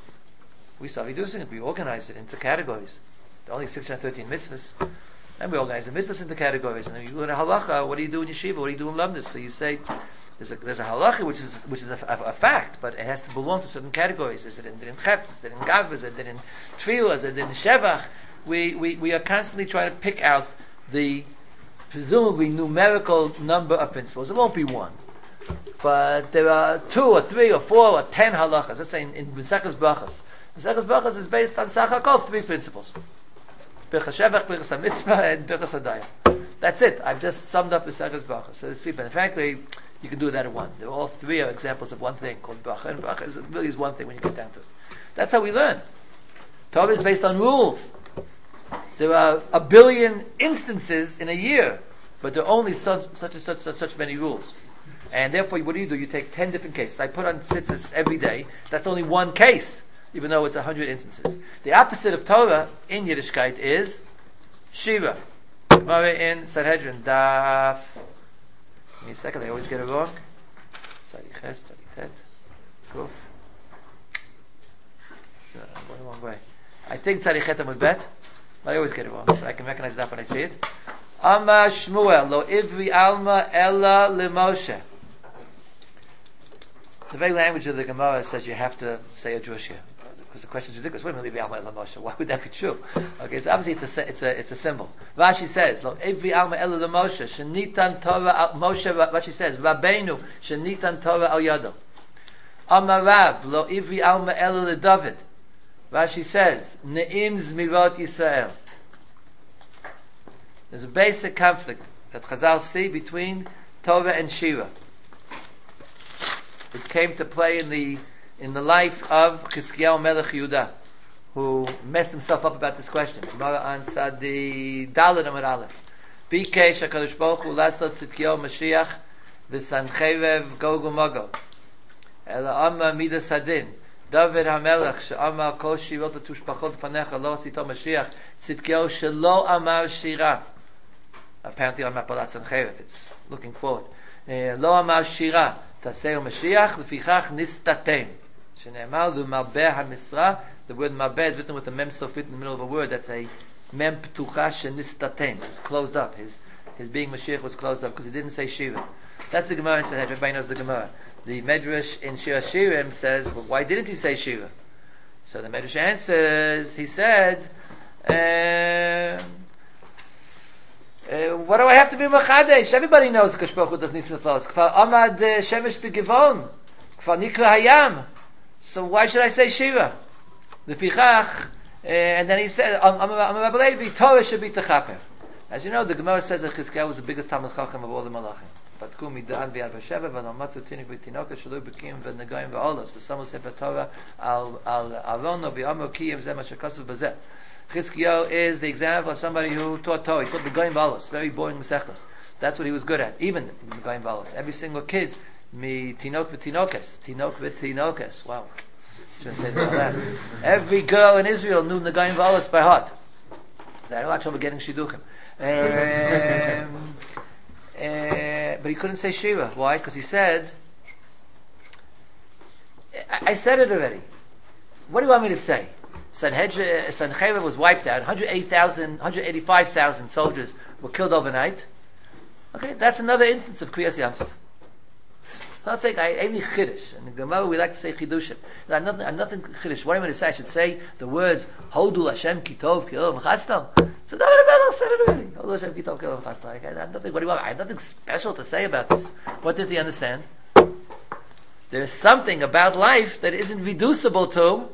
A: We start reducing it. We organize it into categories. There are only six hundred thirteen mitzvahs. And we organize the mitzvahs into categories. And then you learn a halacha. What do you do in yeshiva? What do you do in lamdus? So you say, there's a, there's a halacha which is which is a, a, a fact, but it has to belong to certain categories. Is it in, in chepz? Is it in gav? Is it in tefillah? Is it in shevach? We, we, we are constantly trying to pick out the presumably numerical number of principles. It won't be one. But there are two or three or four or ten halachas. Let's say in, in Maseches Brachos. Maseches Brachos is based on Sachakol, three principles. Birchas Shevach, Birchas HaMitzvah, and Birchas HaDayah. That's it. I've just summed up Maseches Brachos. So it's three. And frankly, you can do that in one. They're all three are examples of one thing called Bracha. And Bracha is, really is one thing when you get down to it. That's how we learn. Torah is based on rules. There are a billion instances in a year, but there are only such, such and such, such, such many rules. And therefore, what do you do? You take ten different cases. I put on tzitzis every day. That's only one case, even though it's a hundred instances. The opposite of Torah in Yiddishkeit is Shiva. Gemara in Sanhedrin. Daf. Give me a second, I always get it wrong. Tzadi Ches, Tzadi Tet. Kuf. No, I'm going the wrong way. I think Tzadi Chet Amud Bet, but I always get it wrong. But I can recognize that when I see it. Amma Shmuel, lo ivri alma ella lemoshe. The very language of the Gemara says you have to say a Jewish here. Because the question is ridiculous. Wait a minute, ivri alma ella Moshe. Why would that be true? Okay, so obviously it's a it's a it's a symbol. Rashi says, lo ivri alma ella lemoshe shenitan Torah al Moshe. Rashi says, Rabbeinu shenitan Torah al yado. Amma Rav, lo ivri alma ella leDavid. Rashi says, ne'im zmirot Yisrael. There's a basic conflict that Chazal see between Torah and Shira. It came to play in the in the life of Chizkiyahu Melech Yehuda, who messed himself up about this question. Gemara on Sadi Daled Amud Aleph. Bikesh HaKadosh Baruch Hu lasot Tzidkiyahu Mashiach v'sancherev Gog uMagog. Ela Amma Midas Hadin. David HaMelech she'amar kol shirot ha'tushpachot fanecha lo asito Mashiach Tzidkiyahu shelo amar shira. Apparently on Mapalat Sancherev, it's looking forward. Lo amar shira taseu Mashiach lefichach nistatem. Shene'emar lu'marbeh ha'misra. The word marbeh is written with a mem sofit in the middle of a word. That's a mem ptucha shenistatem. It's closed up. His his being Mashiach was closed off because he didn't say Shiva. That's the Gemara in Sanhedrin. Everybody knows the Gemara. The Medrash in Shir Shirim says, well, why didn't he say Shiva? So the Medrash answers, he said, uh, uh, what do I have to be Machadesh? Everybody knows Kadosh Baruch Hu does Nisim Tzalos. Kfar Amad Shemesh B'Givon. Kfar Nikra Hayam. So why should I say Shiva? The Pichach, uh, and then he said, Amar Levi, Torah should be Techaper. As you know, the Gemara says that Chizkiyahu was the biggest Talmid Chacham of all the Malachim. But Kumi Dan V'Yad V'Sheva V'Nal Matzu Tinik V'Tinoka Shalui B'Kim V'Negoyim V'Olos V'Samu Sefer Torah Al Al Arono V'Yamo Kiyim Zeh Masher Kosav B'Zeh. Chizkiyahu is the example of somebody who taught Torah. He taught Negoyim V'Olos, very boring Mesechtos. That's what he was good at. Even Negoyim V'Olos. Every single kid, Mi Tinok V'Tinokes, Tinok V'Tinokes. Wow. Shouldn't say this like that. Every girl in Israel knew Negoyim V'Olos by heart. They had a lot of trouble getting Shidduchim. Um, uh, but he couldn't say Shiva. Why? Because he said, I, I said it already. What do you want me to say? Sanhedrin was wiped out. one hundred eighty thousand, one hundred eighty-five thousand soldiers were killed overnight. Okay, that's another instance of Kriyas Yamsuf. Nothing, I any chiddush. And the Gemara we like to say chidushim. I'm nothing, I'm nothing chiddush. What am I going to say? I should say the words Hodul Hashem Kitov Kilov Chastam. So David Abel said it already. Hodul Hashem Kitov Kilov Chastam. I have nothing. What do you want? I have nothing special to say about this. What did he understand? There is something about life that isn't reducible to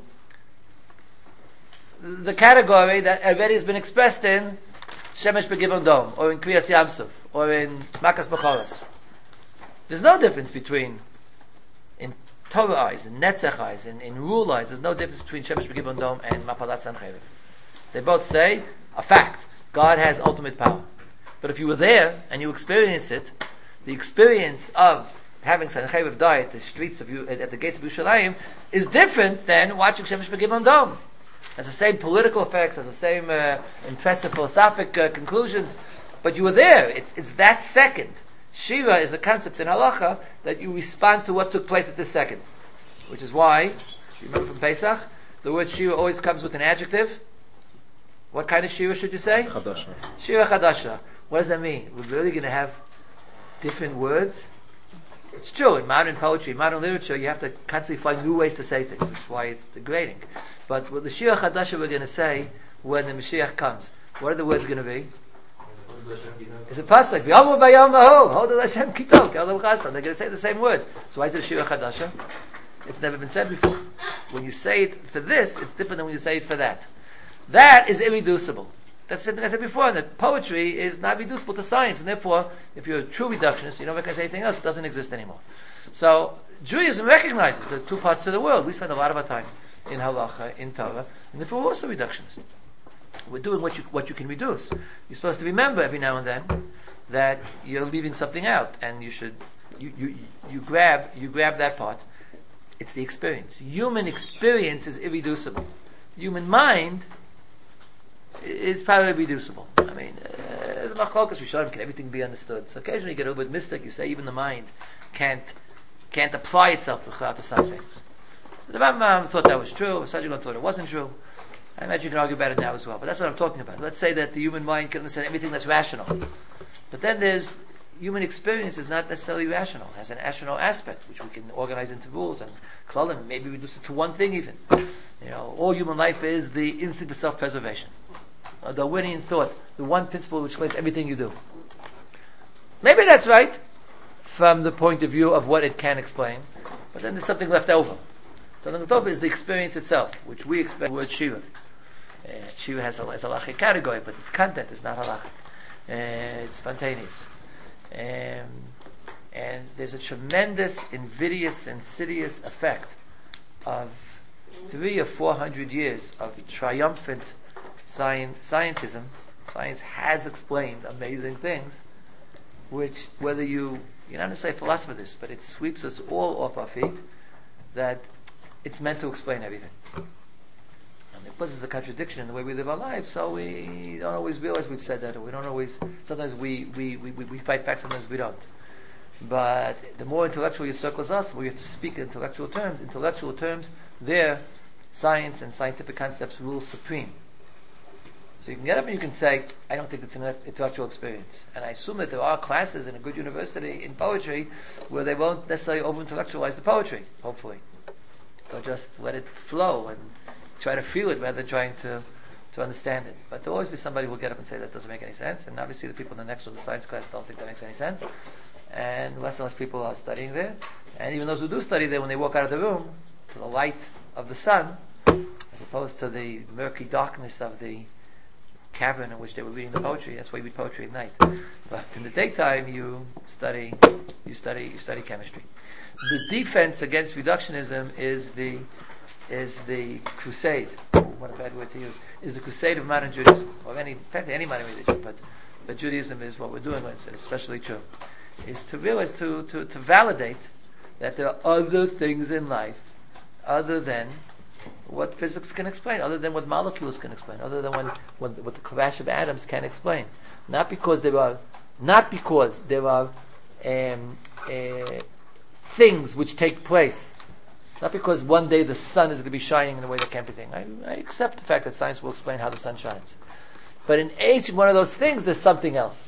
A: the category that already has been expressed in Shemesh B'Givon Dom, or in Kriyas Yamsuf, or in Makas B'Choros. There's no difference between, in Torah eyes, in Netzach eyes, in, in rule eyes, there's no difference between Shemesh B'Givon Dom and Mapalat Sancheriv. They both say, a fact, God has ultimate power. But if you were there, and you experienced it, the experience of having Sancheriv die at the streets of, at the gates of Yerushalayim, is different than watching Shemesh B'Givon Dom. Has the same political effects, has the same uh, impressive philosophic uh, conclusions, but you were there. It's, it's that second. Shiva is a concept in halacha that you respond to what took place at this second. Which is why, you remember from Pesach, the word Shiva always comes with an adjective. What kind of Shiva should you say?
B: Chadasha.
A: Shiva Chadasha. What does that mean? We're really going to have different words? It's true, in modern poetry, in modern literature, you have to constantly find new ways to say things, which is why it's degrading. But with the Shiva Chadasha we're going to say when the Mashiach comes, what are the words going to be? It's a pasuk. V'yamu b'yamahu, hodul Hashem kitov, k'elam chastam. They're going to say the same words. So why is it a Shiva Chadasha? It's never been said before. When you say it for this, it's different than when you say it for that. That is irreducible. That's something I said before, that poetry is not reducible to science, and therefore, if you're a true reductionist, you don't recognize anything else, it doesn't exist anymore. So, Judaism recognizes the two parts of the world. We spend a lot of our time in halacha, in Torah, and therefore we're also reductionists. We're doing what you what you can reduce. You're supposed to remember every now and then that you're leaving something out, and you should you, you you grab you grab that part. It's the experience. Human experience is irreducible. Human mind is probably reducible. I mean, uh, as a machlokas rishonim, can everything be understood? So occasionally you get a little bit mystic. You say even the mind can't can't apply itself to some things. The Rambam thought that was true. Sajigon thought it wasn't true. I imagine you can argue about it now as well, but that's what I'm talking about. Let's say that the human mind can understand everything that's rational. But then there's, human experience is not necessarily rational. It has an rational aspect, which we can organize into rules and klalim, maybe reduce it to one thing even. You know, all human life is the instinct of self-preservation. Uh, the Darwinian thought, the one principle which explains everything you do. Maybe that's right, from the point of view of what it can explain, but then there's something left over. Something left over is the experience itself, which we expect the word Shiva. Uh, Shiva has a, has a halachic category, but its content is not halachic. Uh, it's spontaneous. Um, and there's a tremendous, invidious, insidious effect of three or four hundred years of triumphant science, scientism. Science has explained amazing things, which, whether you, you're not necessarily a philosopher of this, but it sweeps us all off our feet, that it's meant to explain everything. Because there's a contradiction in the way we live our lives, so we don't always realize we've said that, or we don't always, sometimes we, we, we, we fight back, sometimes we don't. But the more intellectual your circles us, the more you have to speak in intellectual terms. Intellectual terms, there, science and scientific concepts rule supreme. So you can get up and you can say, I don't think it's an intellectual experience. And I assume that there are classes in a good university in poetry where they won't necessarily over-intellectualize the poetry, hopefully. They'll just let it flow and try to feel it rather than trying to, to understand it. But there'll always be somebody who will get up and say that doesn't make any sense. And obviously the people in the next or the science class don't think that makes any sense. And less and less people are studying there. And even those who do study there, when they walk out of the room, to the light of the sun, as opposed to the murky darkness of the cavern in which they were reading the poetry. That's why you read poetry at night. But in the daytime, you study, you study, you study chemistry. The defense against reductionism is the is the crusade. What a bad word to use. Is the crusade of modern Judaism, or any, in fact, any modern religion. But but Judaism is what we're doing, and it's especially true. Is to realize to, to to validate that there are other things in life other than what physics can explain, other than what molecules can explain, other than what, what, what the crash of atoms can explain. Not because there are, not because there are um, uh, things which take place, not because one day the sun is going to be shining in a way that can't be seen. I, I accept the fact that science will explain how the sun shines. But in each one of those things, there's something else.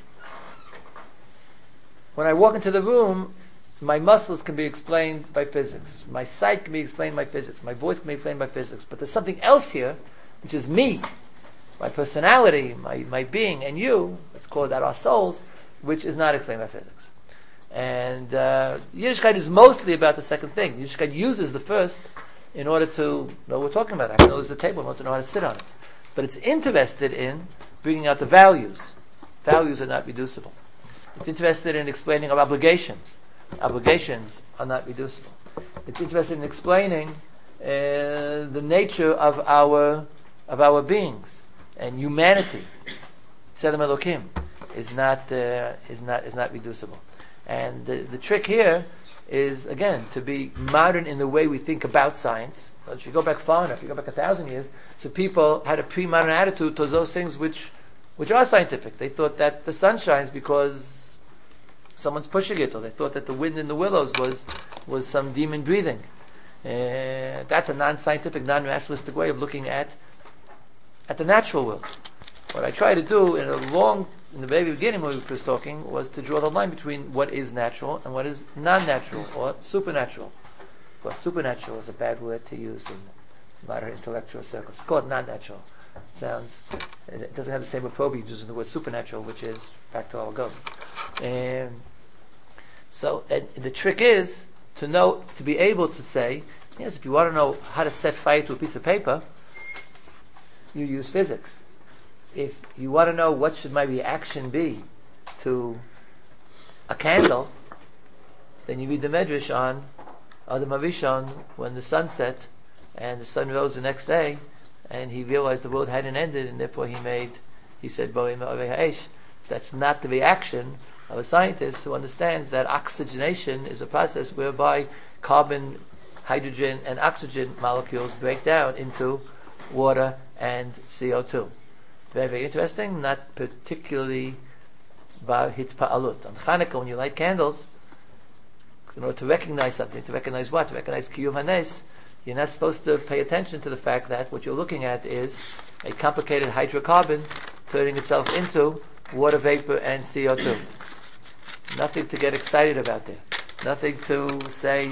A: When I walk into the room, my muscles can be explained by physics. My sight can be explained by physics. My voice can be explained by physics. But there's something else here, which is me, my personality, my, my being, and you, let's call it that our souls, which is not explained by physics. And uh, Yiddishkeit is mostly about the second thing. Yiddishkeit uses the first in order to know what we're talking about. I know there's a table, I want to know how to sit on it. But it's interested in bringing out the values. Values are not reducible. It's interested in explaining our obligations. Obligations are not reducible. It's interested in explaining uh, the nature of our of our beings and humanity. Tzelem Elokim is not uh, is not is not reducible. And the, the trick here is again to be modern in the way we think about science. If you go back far enough, you go back a thousand years, so people had a pre-modern attitude towards those things which which are scientific. They thought that the sun shines because someone's pushing it, or they thought that the wind in the willows was was some demon breathing. Uh, that's a non-scientific, non-rationalistic way of looking at at the natural world. What I try to do in a long, in the very beginning when we were first talking, was to draw the line between what is natural and what is non-natural or supernatural. Well, supernatural is a bad word to use in modern intellectual circles. It's called non-natural. It sounds, it doesn't have the same appropriate using the word supernatural, which is back to our ghost. Um, so, and the trick is to know, to be able to say, yes, if you want to know how to set fire to a piece of paper, you use physics. If you want to know what should my reaction be to a candle, then you read the Medrash on Adam Arishon when the sun set and the sun rose the next day, and he realized the world hadn't ended, and therefore he made, he said, Boim Orei Ha'esh. That's not the reaction of a scientist who understands that oxygenation is a process whereby carbon, hydrogen, and oxygen molecules break down into water and C O two. Very, very interesting, not particularly bar hitpa'alut. On Hanukkah, when you light candles, in order to recognize something, to recognize what? To recognize Kiyuv HaNes, you're not supposed to pay attention to the fact that what you're looking at is a complicated hydrocarbon turning itself into water vapor and C O two. Nothing to get excited about there. Nothing to say,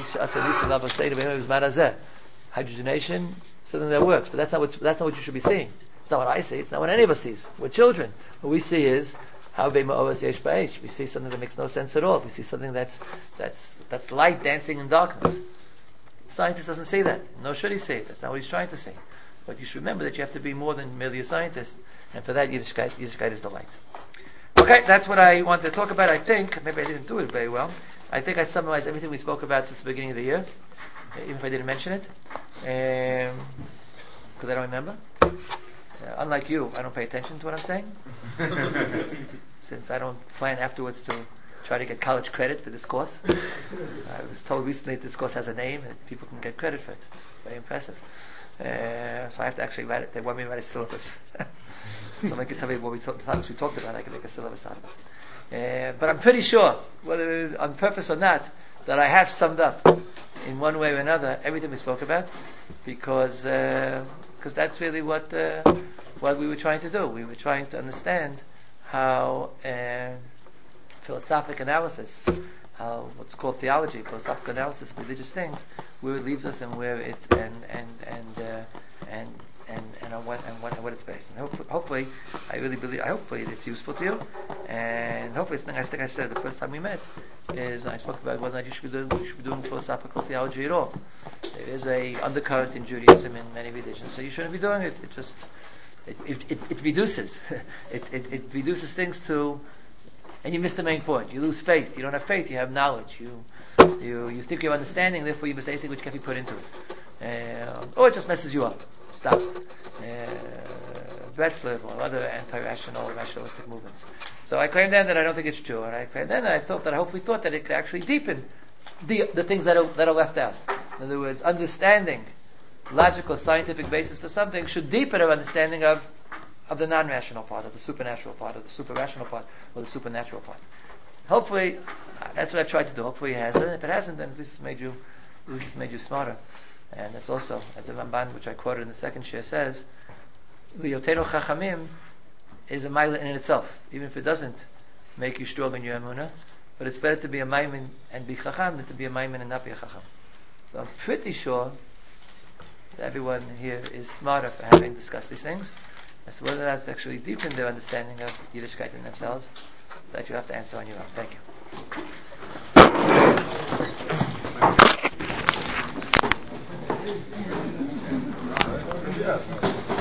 A: hydrogenation, something that works. But that's not what, that's not what you should be seeing. It's not what I see. It's not what any of us sees. We're children. What we see is, how we see something that makes no sense at all. We see something that's, that's, that's light dancing in darkness. Scientist doesn't see that. Nor should he see it. That's not what he's trying to say. But you should remember that you have to be more than merely a scientist. And for that, Yiddishkeit, Yiddishkeit is the light. Okay, that's what I wanted to talk about. I think, maybe I didn't do it very well. I think I summarized everything we spoke about since the beginning of the year, even if I didn't mention it, because um, I don't remember. Uh, unlike you, I don't pay attention to what I'm saying, since I don't plan afterwards to try to get college credit for this course. I was told recently that this course has a name and people can get credit for it. It's very impressive. Uh, so I have to actually write it. They want me to write a syllabus. Somebody can tell me what we talk, the topics we talked about. I can make a syllabus out of it. Uh, but I'm pretty sure, whether on purpose or not, that I have summed up in one way or another everything we spoke about, because uh, because that's really what uh, what we were trying to do. We were trying to understand how uh, philosophic analysis, how what's called theology, philosophical analysis of religious things, where it leaves us and where it and and and uh, and and and on what and what and what it's based. And hopefully, hopefully, I really believe. Hopefully, it's useful to you. And hopefully, it's, I think I said the first time we met is I spoke about whether or not you should be doing you should be doing philosophical theology at all. There is a undercurrent in Judaism in many religions, so you shouldn't be doing it. It just it it, it, it reduces it, it it reduces things to. And you miss the main point. You lose faith. You don't have faith. You have knowledge. You, you, you think you have understanding. Therefore, you miss anything which can be put into it, uh, or it just messes you up. Stop. Uh, Bretzler or other anti-rational, rationalistic movements. So I claim then that I don't think it's true, and I claim then that I thought that I hopefully thought that it could actually deepen the the things that are that are left out. In other words, understanding logical, scientific basis for something should deepen our understanding of. of the non-rational part, of the supernatural part, of the super-rational part, or the supernatural part. Hopefully, uh, that's what I've tried to do. Hopefully it has. And if it hasn't, then this has made you, this has made you smarter. And that's also, as the Ramban, which I quoted in the second share, says, V'yotenu chachamim is a mile in itself, even if it doesn't make you strong in your emunah. But it's better to be a maimin and be chacham than to be a maimin and not be a chacham. So I'm pretty sure that everyone here is smarter for having discussed these things. As to whether that's actually deepened their understanding of Yiddishkeit in themselves, that you have to answer on your own. Thank you.